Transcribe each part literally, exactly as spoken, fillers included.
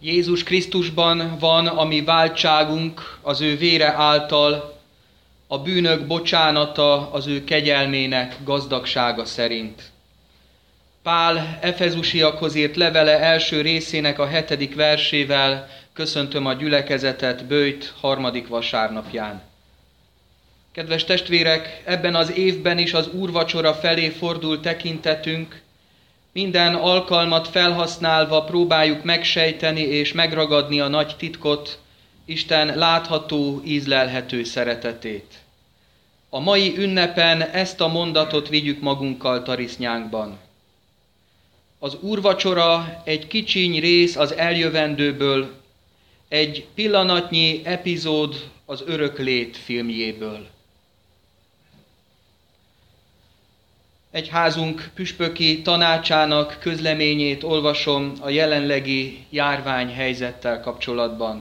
Jézus Krisztusban van a mi váltságunk az ő vére által, a bűnök bocsánata az ő kegyelmének gazdagsága szerint. Pál Efezusiakhoz írt levele első részének a hetedik versével köszöntöm a gyülekezetet böjt harmadik vasárnapján. Kedves testvérek, ebben az évben is az úrvacsora felé fordul tekintetünk, minden alkalmat felhasználva próbáljuk megsejteni és megragadni a nagy titkot, Isten látható, ízlelhető szeretetét. A mai ünnepen ezt a mondatot vigyük magunkkal tarisznyánkban. Az úrvacsora egy kicsiny rész az eljövendőből, egy pillanatnyi epizód az öröklét filmjéből. Egyházunk püspöki tanácsának közleményét olvasom a jelenlegi járványhelyzettel kapcsolatban.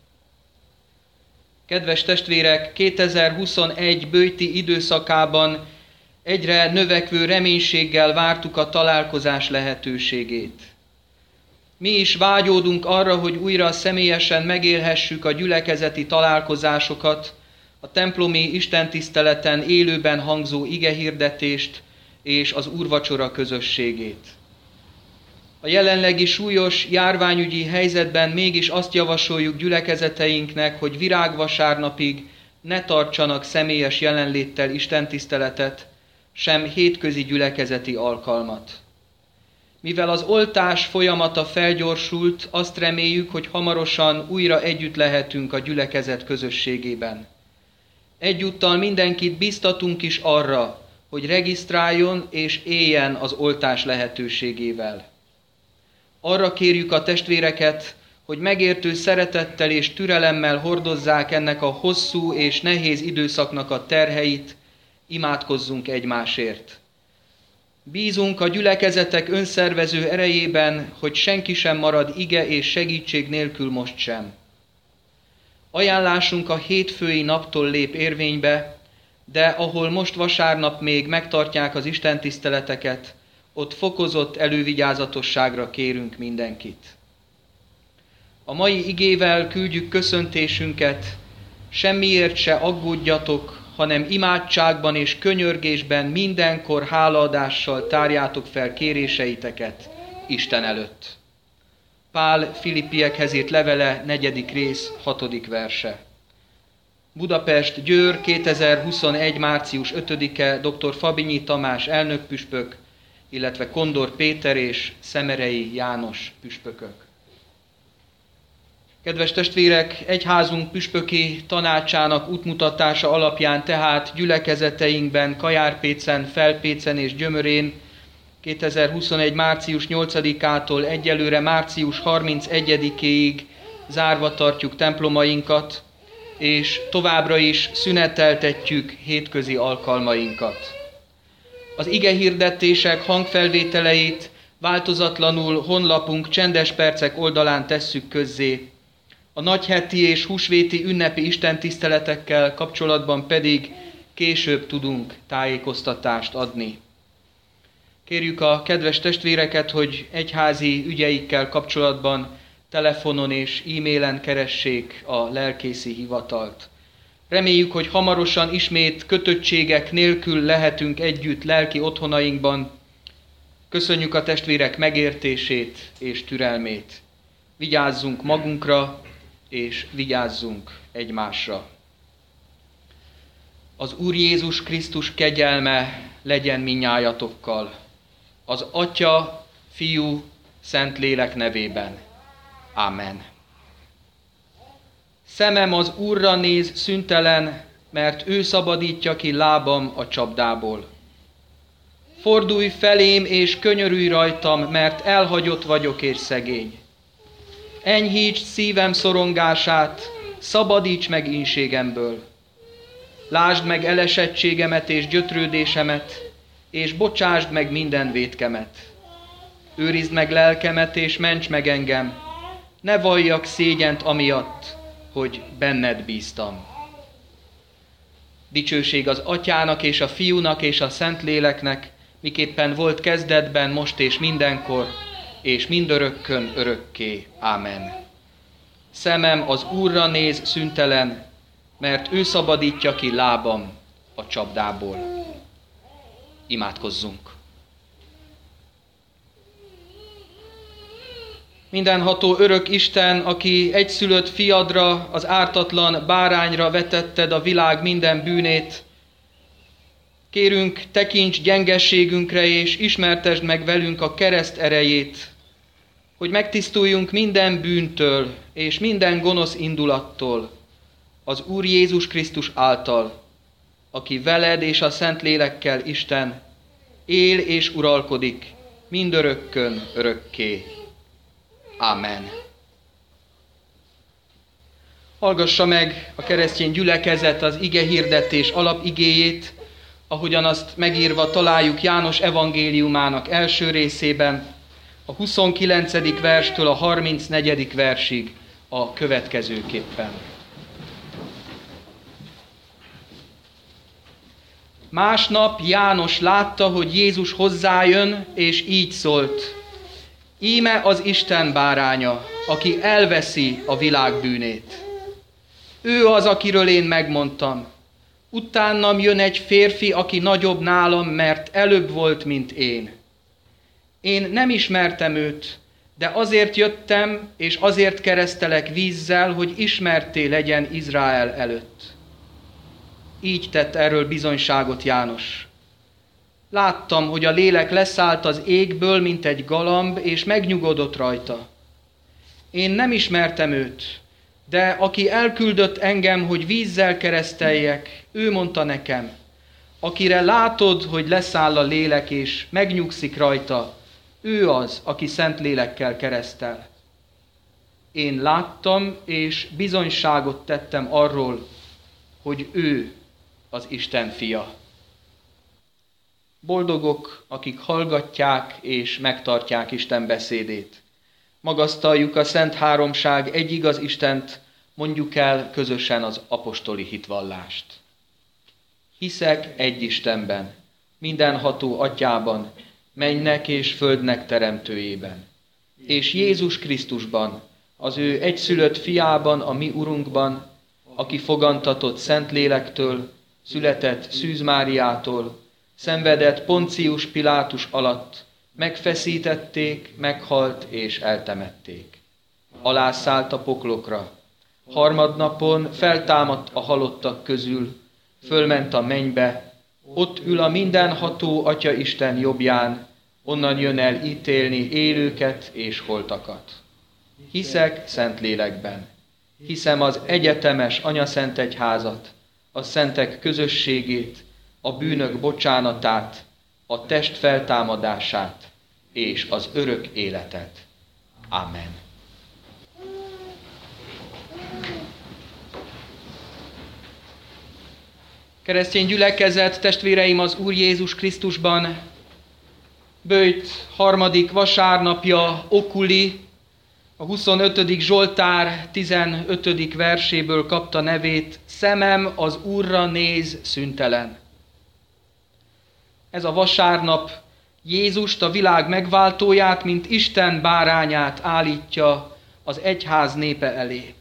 Kedves testvérek, kétezer-huszonegy böjti időszakában egyre növekvő reménységgel vártuk a találkozás lehetőségét. Mi is vágyódunk arra, hogy újra személyesen megélhessük a gyülekezeti találkozásokat, a templomi istentiszteleten élőben hangzó igehirdetést és az úrvacsora közösségét. A jelenlegi súlyos járványügyi helyzetben mégis azt javasoljuk gyülekezeteinknek, hogy virágvasárnapig ne tartsanak személyes jelenléttel istentiszteletet, sem hétközi gyülekezeti alkalmat. Mivel az oltás folyamata felgyorsult, azt reméljük, hogy hamarosan újra együtt lehetünk a gyülekezet közösségében. Egyúttal mindenkit biztatunk is arra, hogy regisztráljon és éljen az oltás lehetőségével. Arra kérjük a testvéreket, hogy megértő szeretettel és türelemmel hordozzák ennek a hosszú és nehéz időszaknak a terheit, imádkozzunk egymásért. Bízunk a gyülekezetek önszervező erejében, hogy senki sem marad ige és segítség nélkül most sem. Ajánlásunk a hétfői naptól lép érvénybe, de ahol most vasárnap még megtartják az istentiszteleteket, ott fokozott elővigyázatosságra kérünk mindenkit. A mai igével küldjük köszöntésünket, semmiért se aggódjatok, hanem imádságban és könyörgésben mindenkor hálaadással tárjátok fel kéréseiteket Isten előtt. Pál Filippiekhez írt levele, negyedik rész, hatodik verse. Budapest, Győr, kétezer-huszonegy. március ötödike, dr. Fabinyi Tamás elnökpüspök, illetve Kondor Péter és Szemerei János püspökök. Kedves testvérek, egyházunk püspöki tanácsának útmutatása alapján tehát gyülekezeteinkben, Kajárpécen, Felpécen és Gyömörén kétezer-huszonegy. március nyolcadikától egyelőre március harmincegyedikéig zárva tartjuk templomainkat, és továbbra is szüneteltetjük hétközi alkalmainkat. Az igehirdetések hangfelvételeit változatlanul honlapunk Csendes Percek oldalán tesszük közzé, a nagyheti és húsvéti ünnepi istentiszteletekkel kapcsolatban pedig később tudunk tájékoztatást adni. Kérjük a kedves testvéreket, hogy egyházi ügyeikkel kapcsolatban telefonon és e-mailen keressék a lelkészi hivatalt. Reméljük, hogy hamarosan ismét kötöttségek nélkül lehetünk együtt lelki otthonainkban. Köszönjük a testvérek megértését és türelmét. Vigyázzunk magunkra, és vigyázzunk egymásra. Az Úr Jézus Krisztus kegyelme legyen mindnyájatokkal. Az Atya, Fiú, Szentlélek nevében. Amen. Szemem az Úrra néz szüntelen, mert ő szabadítja ki lábam a csapdából. Fordulj felém és könyörülj rajtam, mert elhagyott vagyok és szegény. Enyhíts szívem szorongását, szabadíts meg ínségemből. Lásd meg elesettségemet és gyötrődésemet, és bocsásd meg minden vétkemet. Őrizd meg lelkemet és ments meg engem, ne valljak szégyent amiatt, hogy benned bíztam. Dicsőség az Atyának és a Fiúnak és a Szentléleknek, miképpen volt kezdetben, most és mindenkor, és mindörökkön örökké. Ámen. Szemem az Úrra néz szüntelen, mert ő szabadítja ki lábam a csapdából. Imádkozzunk! Mindenható örök Isten, aki egyszülött fiadra, az ártatlan bárányra vetetted a világ minden bűnét, kérünk, tekints gyengességünkre, és ismertesd meg velünk a kereszt erejét, hogy megtisztuljunk minden bűntől és minden gonosz indulattól az Úr Jézus Krisztus által, aki veled és a Szentlélekkel Isten él és uralkodik mindörökkön örökké. Amen. Hallgassa meg a keresztény gyülekezet az igehirdetés alapigéjét, ahogyan azt megírva találjuk János evangéliumának első részében, a huszonkilencedik verstől a harmincnegyedik versig a következőképpen. Másnap János látta, hogy Jézus hozzájön, és így szólt: íme az Isten báránya, aki elveszi a világ bűnét. Ő az, akiről én megmondtam. Utánam jön egy férfi, aki nagyobb nálam, mert előbb volt, mint én. Én nem ismertem őt, de azért jöttem, és azért keresztelek vízzel, hogy ismertté legyen Izrael előtt. Így tett erről bizonyságot János. Láttam, hogy a lélek leszállt az égből, mint egy galamb, és megnyugodott rajta. Én nem ismertem őt, de aki elküldött engem, hogy vízzel kereszteljek, ő mondta nekem: akire látod, hogy leszáll a lélek, és megnyugszik rajta, ő az, aki szent lélekkel keresztel. Én láttam, és bizonyságot tettem arról, hogy ő az Isten fia. Boldogok, akik hallgatják és megtartják Isten beszédét. Magasztaljuk a Szent Háromság egy igaz Istent, mondjuk el közösen az apostoli hitvallást. Hiszek egy Istenben, mindenható Atyában, mennynek és földnek teremtőjében, és Jézus Krisztusban, az ő egyszülött fiában, a mi Urunkban, aki fogantatott Szentlélektől, született Szűz Máriától, szenvedett Poncius Pilátus alatt, megfeszítették, meghalt és eltemették. Alászállt a poklokra. Harmadnapon feltámadt a halottak közül, fölment a mennybe, ott ül a mindenható Atya Isten jobbján, onnan jön el ítélni élőket és holtakat. Hiszek Szentlélekben, hiszem az egyetemes anyaszentegyházat, a szentek közösségét, a bűnök bocsánatát, a test feltámadását és az örök életet. Amen. Keresztény gyülekezet, testvéreim az Úr Jézus Krisztusban, böjt harmadik vasárnapja, okuli, a huszonötödik Zsoltár tizenötödik verséből kapta nevét: szemem az Úrra néz szüntelen. Ez a vasárnap Jézust, a világ megváltóját, mint Isten bárányát állítja az egyház népe elé.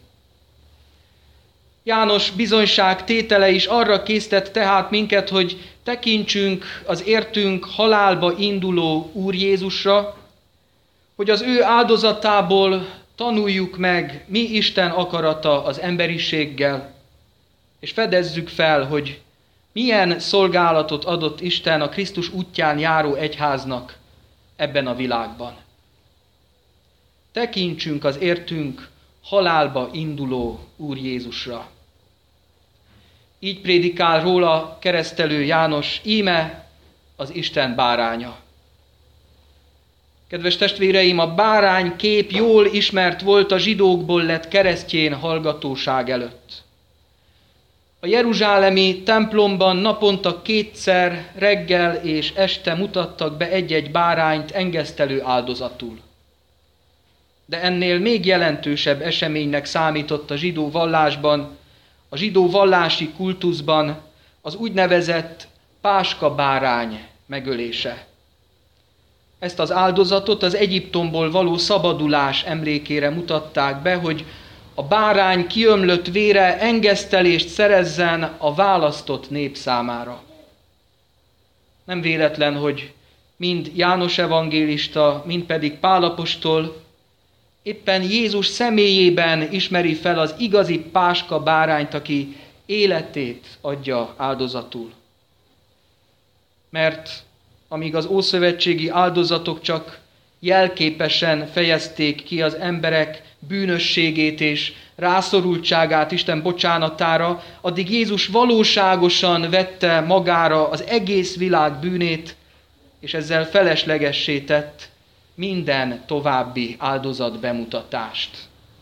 János bizonyság tétele is arra késztett tehát minket, hogy tekintsünk az értünk halálba induló Úr Jézusra, hogy az ő áldozatából tanuljuk meg, mi Isten akarata az emberiséggel, és fedezzük fel, hogy milyen szolgálatot adott Isten a Krisztus útján járó egyháznak ebben a világban. Tekintsünk az értünk halálba induló Úr Jézusra. Így prédikál róla keresztelő János: íme az Isten báránya. Kedves testvéreim, a bárány kép jól ismert volt a zsidókból lett keresztjén hallgatóság előtt. A jeruzsálemi templomban naponta kétszer, reggel és este mutattak be egy-egy bárányt engesztelő áldozatul. De ennél még jelentősebb eseménynek számított a zsidó vallásban, a zsidó vallási kultuszban az úgynevezett páska bárány megölése. Ezt az áldozatot az Egyiptomból való szabadulás emlékére mutatták be, hogy a bárány kiömlött vére engesztelést szerezzen a választott nép számára. Nem véletlen, hogy mind János evangélista, mind pedig Pál apostol éppen Jézus személyében ismeri fel az igazi páska bárányt, aki életét adja áldozatul. Mert amíg az ószövetségi áldozatok csak jelképesen fejezték ki az emberek bűnösségét és rászorultságát Isten bocsánatára, addig Jézus valóságosan vette magára az egész világ bűnét, és ezzel feleslegessé tett minden további áldozat bemutatást.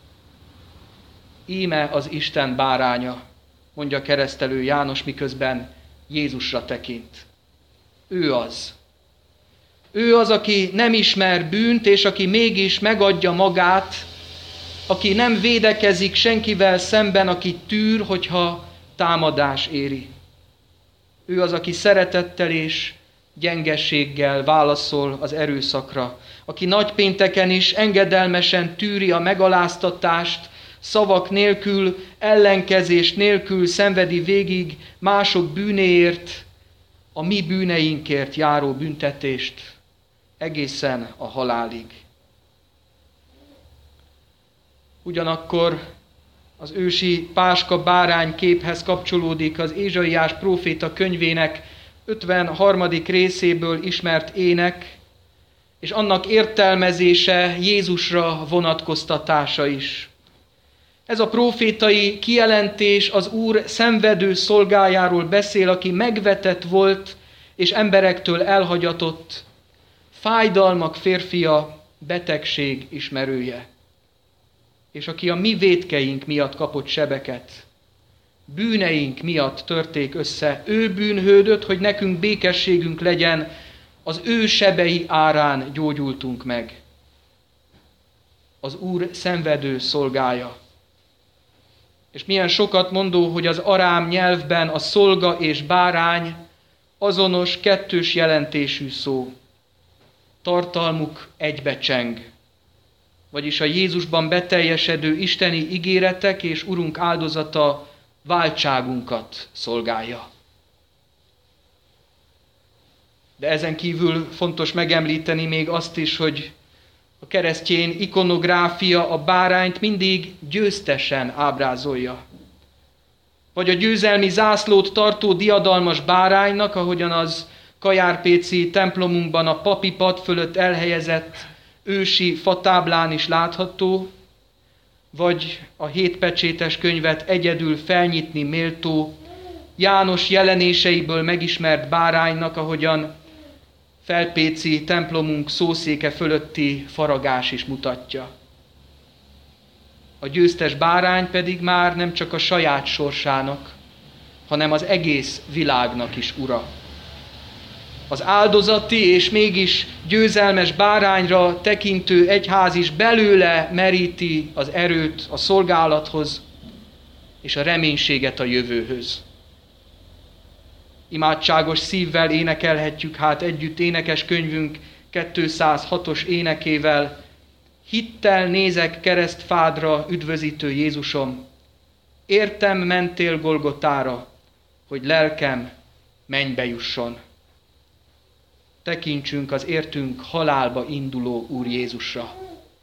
Íme az Isten báránya, mondja keresztelő János, miközben Jézusra tekint. Ő az. Ő az, aki nem ismer bűnt, és aki mégis megadja magát, aki nem védekezik senkivel szemben, aki tűr, hogyha támadás éri. Ő az, aki szeretettel és gyengességgel válaszol az erőszakra, aki nagypénteken is engedelmesen tűri a megaláztatást, szavak nélkül, ellenkezés nélkül szenvedi végig mások bűnéért, a mi bűneinkért járó büntetést egészen a halálig. Ugyanakkor az ősi páska bárány képhez kapcsolódik az Ézsaiás próféta könyvének ötvenharmadik részéből ismert ének, és annak értelmezése Jézusra vonatkoztatása is. Ez a prófétai kijelentés az Úr szenvedő szolgájáról beszél, aki megvetett volt és emberektől elhagyatott, fájdalmak férfia, betegség ismerője, és aki a mi vétkeink miatt kapott sebeket, bűneink miatt törték össze, ő bűnhődött, hogy nekünk békességünk legyen, az ő sebei árán gyógyultunk meg. Az Úr szenvedő szolgája. És milyen sokat mondó, hogy az arám nyelvben a szolga és bárány azonos, kettős jelentésű szó. Tartalmuk egybecseng. Vagyis a Jézusban beteljesedő isteni ígéretek és Urunk áldozata váltságunkat szolgálja. De ezen kívül fontos megemlíteni még azt is, hogy a keresztény ikonográfia a bárányt mindig győztesen ábrázolja. Vagy a győzelmi zászlót tartó diadalmas báránynak, ahogyan az kajárpéci templomunkban a papi pad fölött elhelyezett ősi fatáblán is látható, vagy a hétpecsétes könyvet egyedül felnyitni méltó János jelenéseiből megismert báránynak, ahogyan felpéci templomunk szószéke fölötti faragás is mutatja. A győztes bárány pedig már nem csak a saját sorsának, hanem az egész világnak is ura. Az áldozati és mégis győzelmes bárányra tekintő egyház is belőle meríti az erőt a szolgálathoz és a reménységet a jövőhöz. Imádságos szívvel énekelhetjük hát együtt énekeskönyvünk kétszázhatos énekével: hittel nézek keresztfádra, üdvözítő Jézusom, értem mentél Golgotára, hogy lelkem mennybe jusson. Tekintsünk az értünk halálba induló Úr Jézusra.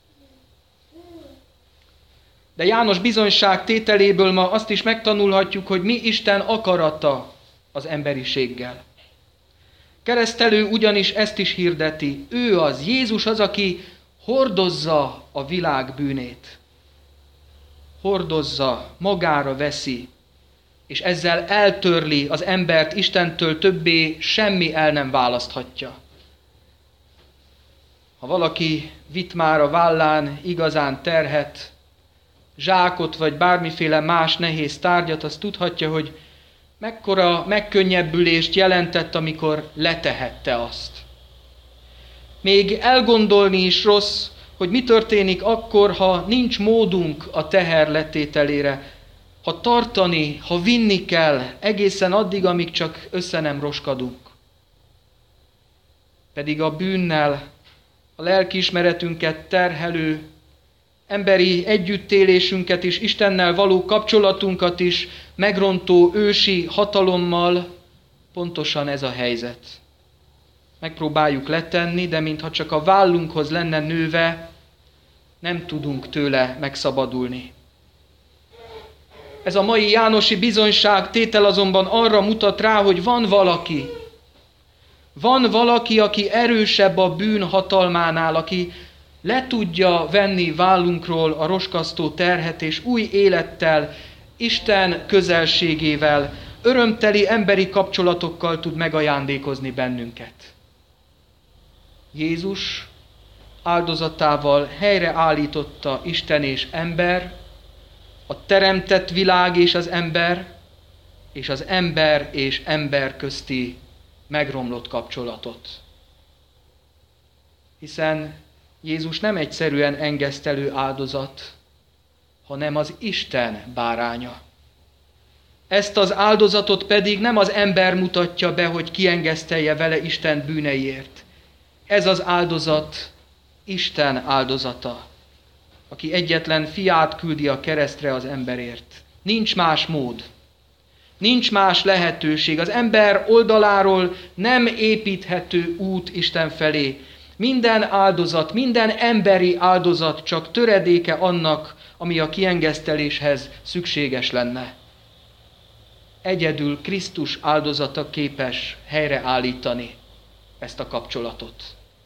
De János bizonyság tételéből ma azt is megtanulhatjuk, hogy mi Isten akarata az emberiséggel. Keresztelő ugyanis ezt is hirdeti. Ő az, Jézus az, aki hordozza a világ bűnét. Hordozza, magára veszi, és ezzel eltörli az embert Istentől, többé semmi el nem választhatja. Ha valaki vitt már a vállán igazán terhet, zsákot vagy bármiféle más nehéz tárgyat, az tudhatja, hogy mekkora megkönnyebbülést jelentett, amikor letehette azt. Még elgondolni is rossz, hogy mi történik akkor, ha nincs módunk a teher letételére, ha tartani, ha vinni kell egészen addig, amíg csak össze nem roskadunk. Pedig a bűnnel a lelkiismeretünket terhelő, emberi együttélésünket is, Istennel való kapcsolatunkat is megrontó ősi hatalommal pontosan ez a helyzet. Megpróbáljuk letenni, de mintha csak a vállunkhoz lenne nőve, nem tudunk tőle megszabadulni. Ez a mai jánosi bizonyságtétel azonban arra mutat rá, hogy van valaki, van valaki, aki erősebb a bűn hatalmánál, aki le tudja venni vállunkról a roskasztó terhet, és új élettel, Isten közelségével, örömteli emberi kapcsolatokkal tud megajándékozni bennünket. Jézus áldozatával helyreállította Isten és ember, a teremtett világ és az ember, és az ember és ember közti megromlott kapcsolatot. Hiszen Jézus nem egyszerűen engesztelő áldozat, hanem az Isten báránya. Ezt az áldozatot pedig nem az ember mutatja be, hogy kiengesztelje vele Isten bűneiért. Ez az áldozat Isten áldozata, aki egyetlen fiát küldi a keresztre az emberért. Nincs más mód, nincs más lehetőség. Az ember oldaláról nem építhető út Isten felé. Minden áldozat, minden emberi áldozat csak töredéke annak, ami a kiengeszteléshez szükséges lenne. Egyedül Krisztus áldozata képes helyreállítani ezt a kapcsolatot.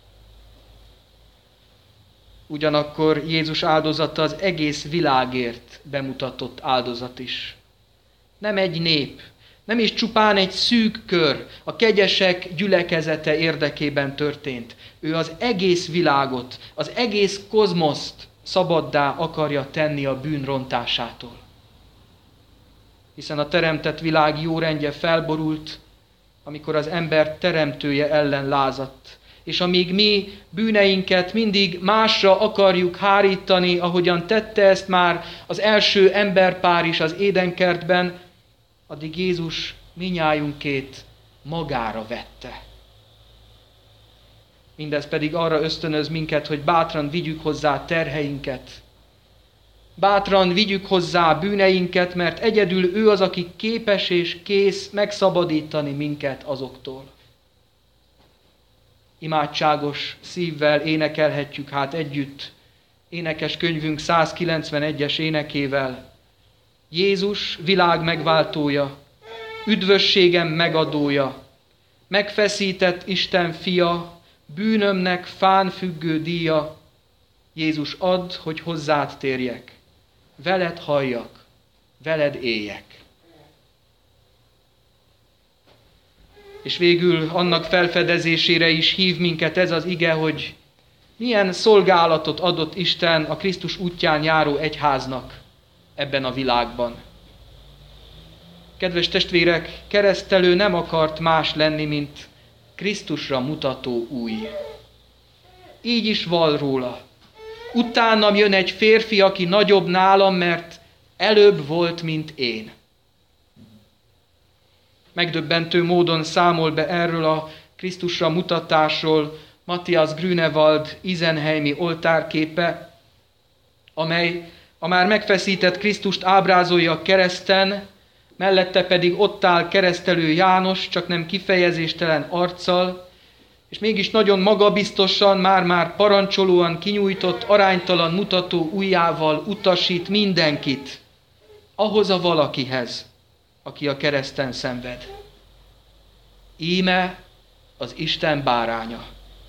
Ugyanakkor Jézus áldozata az egész világért bemutatott áldozat is. Nem egy nép, nem is csupán egy szűk kör, a kegyesek gyülekezete érdekében történt. Ő az egész világot, az egész kozmoszt szabaddá akarja tenni a bűn rontásától. Hiszen a teremtett világ jó rendje felborult, amikor az ember teremtője ellen lázadt. És amíg mi bűneinket mindig másra akarjuk hárítani, ahogyan tette ezt már az első emberpár is az édenkertben, addig Jézus minnyájunkét magára vette. Mindez pedig arra ösztönöz minket, hogy bátran vigyük hozzá terheinket. Bátran vigyük hozzá bűneinket, mert egyedül ő az, aki képes és kész megszabadítani minket azoktól. Imádságos szívvel énekelhetjük hát együtt énekes könyvünk százkilencvenegyes énekével. Jézus világ megváltója, üdvösségem megadója, megfeszített Isten fia, bűnömnek fán függő díja. Jézus, add, hogy hozzád térjek, veled halljak, veled éljek. És végül annak felfedezésére is hív minket ez az ige, hogy milyen szolgálatot adott Isten a Krisztus útján járó egyháznak ebben a világban. Kedves testvérek, keresztelő nem akart más lenni, mint Krisztusra mutató új. Így is val róla. Utánam jön egy férfi, aki nagyobb nálam, mert előbb volt, mint én. Megdöbbentő módon számol be erről a Krisztusra mutatásról Matthias Grünewald izenheimi oltárképe, amely a már megfeszített Krisztust ábrázolja a kereszten, mellette pedig ott áll keresztelő János, csak nem kifejezéstelen arccal, és mégis nagyon magabiztosan, már-már parancsolóan kinyújtott, aránytalan mutató ujjával utasít mindenkit ahhoz a valakihez, aki a kereszten szenved. Íme az Isten báránya.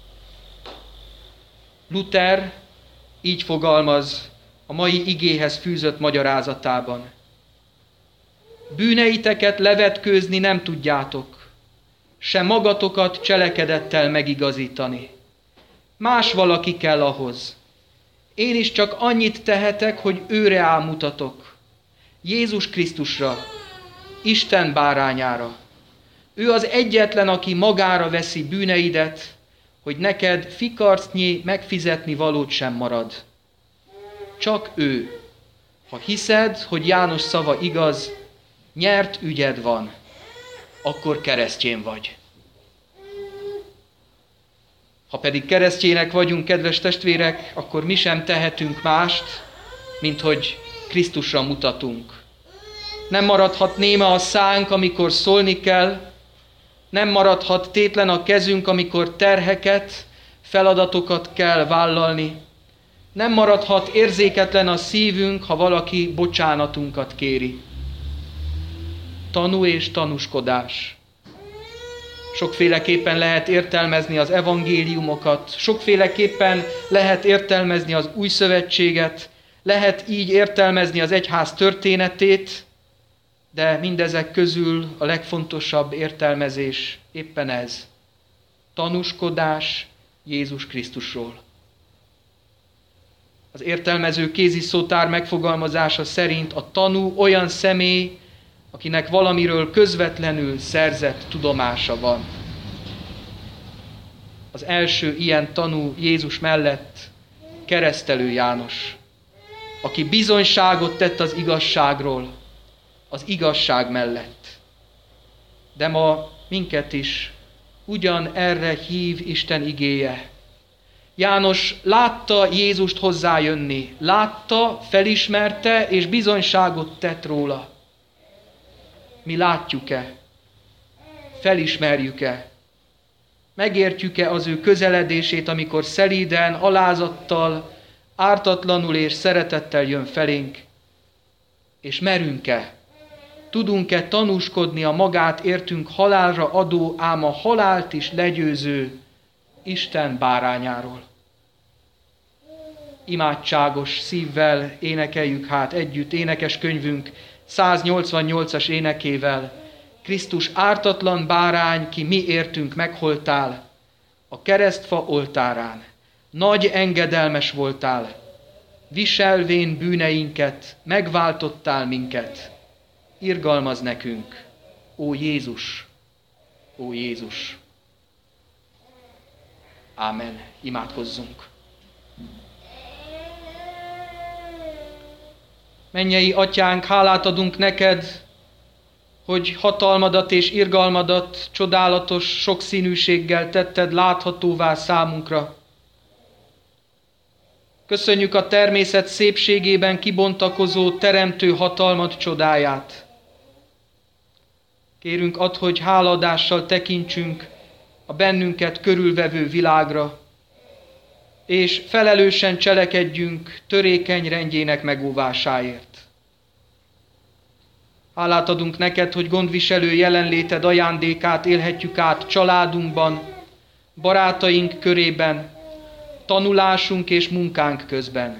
Luther így fogalmaz a mai igéhez fűzött magyarázatában. Bűneiteket levetkőzni nem tudjátok, se magatokat cselekedettel megigazítani. Más valaki kell ahhoz. Én is csak annyit tehetek, hogy őre ámutatok. Jézus Krisztusra, Isten bárányára. Ő az egyetlen, aki magára veszi bűneidet, hogy neked fikarcnyi megfizetni valót sem marad. Csak ő. Ha hiszed, hogy János szava igaz, nyert ügyed van, akkor keresztjén vagy. Ha pedig keresztjének vagyunk, kedves testvérek, akkor mi sem tehetünk mást, mint hogy Krisztusra mutatunk. Nem maradhat néma a szánk, amikor szólni kell, nem maradhat tétlen a kezünk, amikor terheket, feladatokat kell vállalni. Nem maradhat érzéketlen a szívünk, ha valaki bocsánatunkat kéri. Tanú és tanúskodás. Sokféleképpen lehet értelmezni az evangéliumokat, sokféleképpen lehet értelmezni az új szövetséget, lehet így értelmezni az egyház történetét, de mindezek közül a legfontosabb értelmezés éppen ez. Tanúskodás Jézus Krisztusról. Az értelmező kéziszótár megfogalmazása szerint a tanú olyan személy, akinek valamiről közvetlenül szerzett tudomása van. Az első ilyen tanú Jézus mellett Keresztelő János, aki bizonyságot tett az igazságról, az igazság mellett. De ma minket is ugyan erre hív Isten igéje. János látta Jézust hozzájönni, látta, felismerte és bizonyságot tett róla. Mi látjuk-e? Felismerjük-e? Megértjük-e az ő közeledését, amikor szelíden, alázattal, ártatlanul és szeretettel jön felénk? És merünk-e? Tudunk-e tanúskodni a magát értünk halálra adó, ám a halált is legyőző Isten bárányáról? Imádságos szívvel énekeljük hát együtt énekeskönyvünk száznyolcvannyolcas énekével. Krisztus ártatlan bárány, ki mi értünk megholtál, a keresztfa oltárán. Nagy engedelmes voltál, viselvén bűneinket, megváltottál minket. Irgalmaz nekünk, ó Jézus, ó Jézus. Ámen. Imádkozzunk. Mennyei Atyánk, hálát adunk neked, hogy hatalmadat és irgalmadat csodálatos sokszínűséggel tetted láthatóvá számunkra. Köszönjük a természet szépségében kibontakozó teremtő hatalmat csodáját. Kérünk, add, hogy háladással tekintsünk a bennünket körülvevő világra, és felelősen cselekedjünk törékeny rendjének megóvásáért. Hálát adunk neked, hogy gondviselő jelenléted ajándékát élhetjük át családunkban, barátaink körében, tanulásunk és munkánk közben.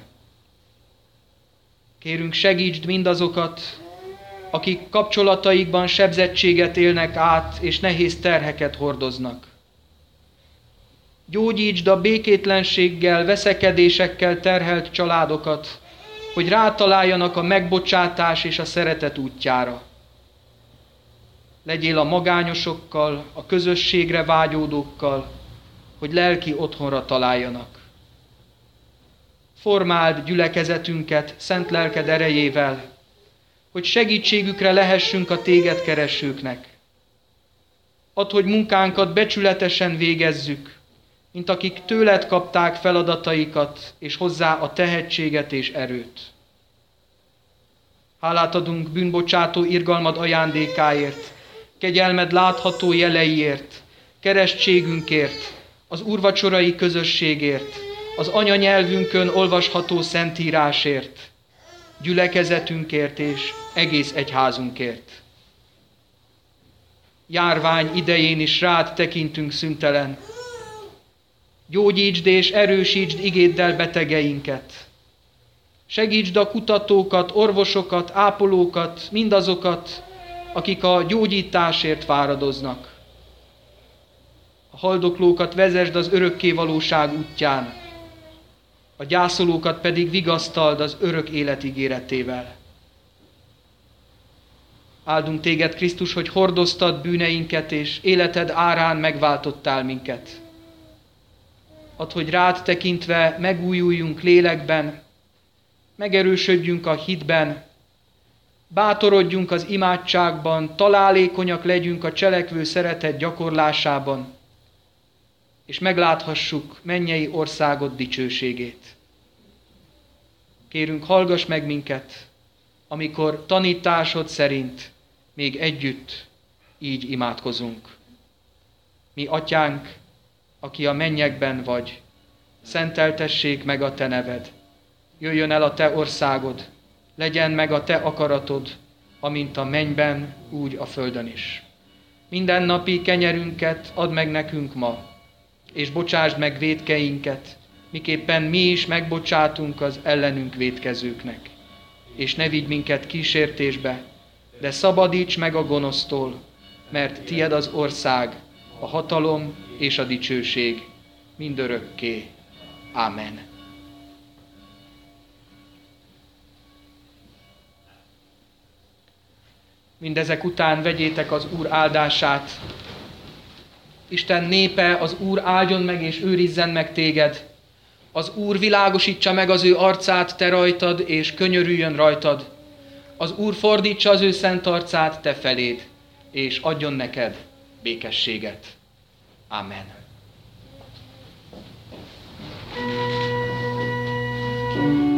Kérünk, segítsd mindazokat, akik kapcsolataikban sebzettséget élnek át, és nehéz terheket hordoznak. Gyógyítsd a békétlenséggel, veszekedésekkel terhelt családokat, hogy rátaláljanak a megbocsátás és a szeretet útjára. Legyél a magányosokkal, a közösségre vágyódókkal, hogy lelki otthonra találjanak. Formáld gyülekezetünket szent lelked erejével, hogy segítségükre lehessünk a téged keresőknek. Add, hogy munkánkat becsületesen végezzük, mint akik tőled kapták feladataikat, és hozzá a tehetséget és erőt. Hálát adunk bűnbocsátó irgalmad ajándékáért, kegyelmed látható jeleiért, keresztségünkért, az úrvacsorai közösségért, az anyanyelvünkön olvasható szentírásért, gyülekezetünkért és egész egyházunkért. Járvány idején is rád tekintünk szüntelen. Gyógyítsd és erősítsd igéddel betegeinket. Segítsd a kutatókat, orvosokat, ápolókat, mindazokat, akik a gyógyításért fáradoznak. A haldoklókat vezesd az örökkévalóság útján, a gyászolókat pedig vigasztald az örök élet ígéretével. Áldunk téged, Krisztus, hogy hordoztad bűneinket, és életed árán megváltottál minket. Add, hogy rád tekintve megújuljunk lélekben, megerősödjünk a hitben, bátorodjunk az imádságban, találékonyak legyünk a cselekvő szeretet gyakorlásában, és megláthassuk mennyei országod dicsőségét. Kérünk, hallgass meg minket, amikor tanításod szerint még együtt így imádkozunk. Mi atyánk, aki a mennyekben vagy, szenteltessék meg a te neved. Jöjjön el a te országod, legyen meg a te akaratod, amint a mennyben, úgy a földön is. Minden napi kenyerünket add meg nekünk ma, és bocsásd meg vétkeinket, miképpen mi is megbocsátunk az ellenünk vétkezőknek. És ne vigy minket kísértésbe, de szabadíts meg a gonosztól, mert tied az ország, a hatalom és a dicsőség mindörökké. Ámen. Mindezek után vegyétek az Úr áldását. Isten népe, az Úr áldjon meg és őrizzen meg téged. Az Úr világosítsa meg az ő arcát te rajtad, és könyörüljön rajtad. Az Úr fordítsa az ő szent arcát te feléd, és adjon neked békességet. Amen.